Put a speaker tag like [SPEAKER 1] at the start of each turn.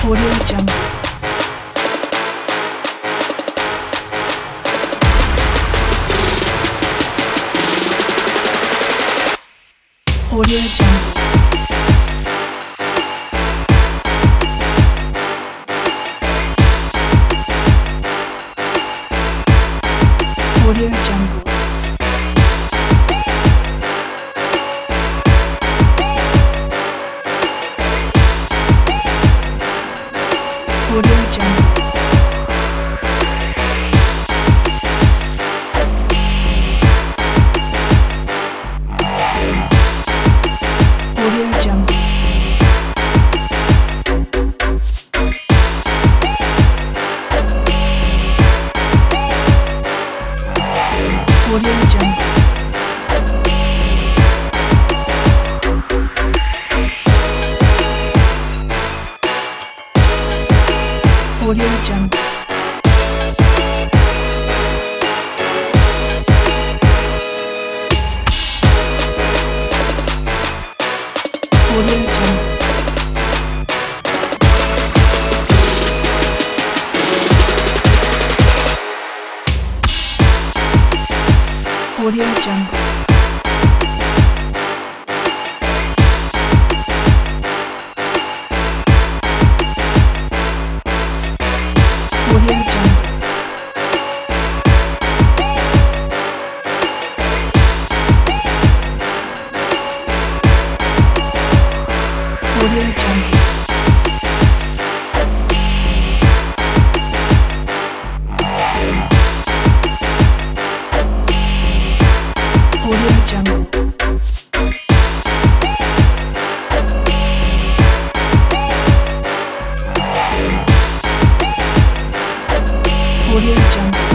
[SPEAKER 1] Audio Jungle. Audio Jungle. Audio Jungle. Audio Jungle. Audio Jungle. Audio Jungle. Audio Jungle. Audio Jungle. Audio Jungle. Audio Jungle. Audio Jungle. Audio Jungle. Audio Jungle.